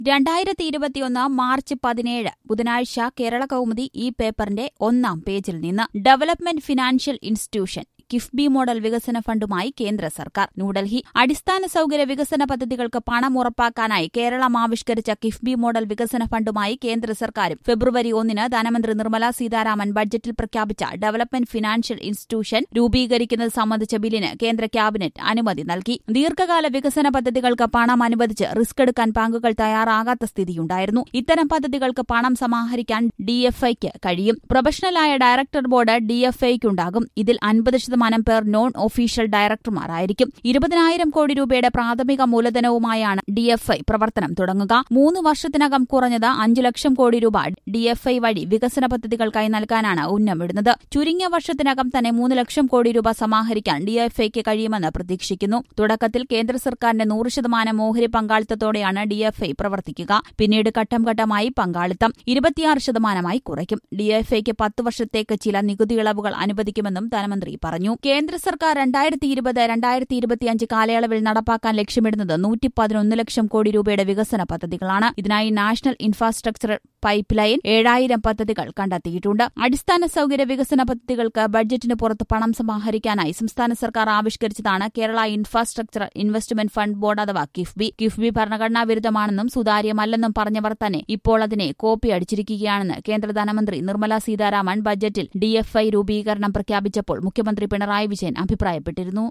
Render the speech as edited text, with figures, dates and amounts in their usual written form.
2021 March 17 ബുധനാഴ്ച കേരള കൗമുദി ഈ പേപ്പറിന്റെ ഒന്നാം പേജിൽ നിന്ന് development financial institution KIIFB model വികസന ഫണ്ടുമായി കേന്ദ്ര സർക്കാർ ന്യൂഡൽഹി അടിസ്ഥാന സൌകര്യ വികസന പദ്ധതികൾക്ക് പണം ഉറപ്പാക്കാനായി കേരളം ആവിഷ്കരിച്ച കിഫ്ബി മോഡൽ വികസന ഫണ്ടുമായി കേന്ദ്ര സർക്കാരും ഫെബ്രുവരി 1 ധനമന്ത്രി നിർമ്മല സീതാരാമൻ ബഡ്ജറ്റിൽ പ്രഖ്യാപിച്ച ഡെവലപ്മെന്റ് ഫിനാൻഷ്യൽ ഇൻസ്റ്റിറ്റ്യൂഷൻ രൂപീകരിക്കുന്നത് സംബന്ധിച്ച ബില്ലിന് കേന്ദ്ര ക്യാബിനറ്റ് അനുമതി നൽകി. ദീർഘകാല വികസന പദ്ധതികൾക്ക് പണം അനുവദിച്ച് റിസ്ക് എടുക്കാൻ ബാങ്കുകൾ തയ്യാറാകാത്ത സ്ഥിതിയുണ്ടായിരുന്നു. ഇത്തരം പദ്ധതികൾക്ക് പണം സമാഹരിക്കാൻ ഡിഎഫ്ഐക്ക് കഴിയും. പ്രൊഫഷണലായ ഡയറക്ടർ ബോർഡ് ഡിഎഫ്ഐക്കുണ്ടാകും. ഇതിൽ 50% പേർ നോൺ ഒഫീഷ്യൽ ഡയറക്ടർമാരായിരിക്കും. 20,000 കോടി രൂപയുടെ പ്രാഥമിക മൂലധനവുമായാണ് ഡിഎഫ്ഐ പ്രവർത്തനം തുടങ്ങുക. 3 വർഷത്തിനകം കുറഞ്ഞത് 5 ലക്ഷം കോടി രൂപ ഡിഎഫ്ഐ വഴി വികസന പദ്ധതികൾക്കായി നൽകാനാണ് ഉന്നമിടുന്നത്. ചുരുങ്ങിയ വർഷത്തിനകം തന്നെ 3 ലക്ഷം കോടി രൂപ സമാഹരിക്കാൻ ഡിഎഫ്ഐക്ക് കഴിയുമെന്ന് പ്രതീക്ഷിക്കുന്നു. തുടക്കത്തിൽ കേന്ദ്ര സർക്കാരിന്റെ 100% ഓഹരി പങ്കാളിത്തത്തോടെയാണ് ഡിഎഫ്ഐ പ്രവർത്തിക്കുക. പിന്നീട് ഘട്ടം ഘട്ടമായി പങ്കാളിത്തം 26% കുറയ്ക്കും. ഡിഎഫ്ഐക്ക് 10 വർഷത്തേക്ക് ചില നികുതി ഇളവുകൾ അനുവദിക്കുമെന്നും ധനമന്ത്രി പറഞ്ഞു. കേന്ദ്ര സർക്കാർ 2020-2025 കാലയളവിൽ നടപ്പാക്കാൻ ലക്ഷ്യമിടുന്നത് 111 ലക്ഷം കോടി രൂപയുടെ വികസന പദ്ധതികളാണ്. ഇതിനായി നാഷണൽ ഇൻഫ്രാസ്ട്രക്ചർ പൈപ്പ് ലൈൻ 7000 പദ്ധതികൾ കണ്ടെത്തിയിട്ടുണ്ട്. അടിസ്ഥാന സൌകര്യ വികസന പദ്ധതികൾക്ക് ബഡ്ജറ്റിന് പുറത്ത് പണം സമാഹരിക്കാനായി സംസ്ഥാന സർക്കാർ ആവിഷ്കരിച്ചതാണ് Kerala infrastructure investment fund board അഥവാ കിഫ്ബി. കിഫ്ബി ഭരണഘടനാ വിരുദ്ധമാണെന്നും സുതാര്യമല്ലെന്നും പറഞ്ഞവർ തന്നെ ഇപ്പോൾ അതിനെ കോപ്പി അടിച്ചിരിക്കുകയാണെന്ന് കേന്ദ്ര ധനമന്ത്രി നിർമ്മല സീതാരാമൻ ബഡ്ജറ്റിൽ ഡിഎഫ്ഐ രൂപീകരണം പ്രഖ്യാപിച്ചപ്പോൾ മുഖ്യമന്ത്രി പിണറായി വിജയൻ അഭിപ്രായപ്പെട്ടിരുന്നു.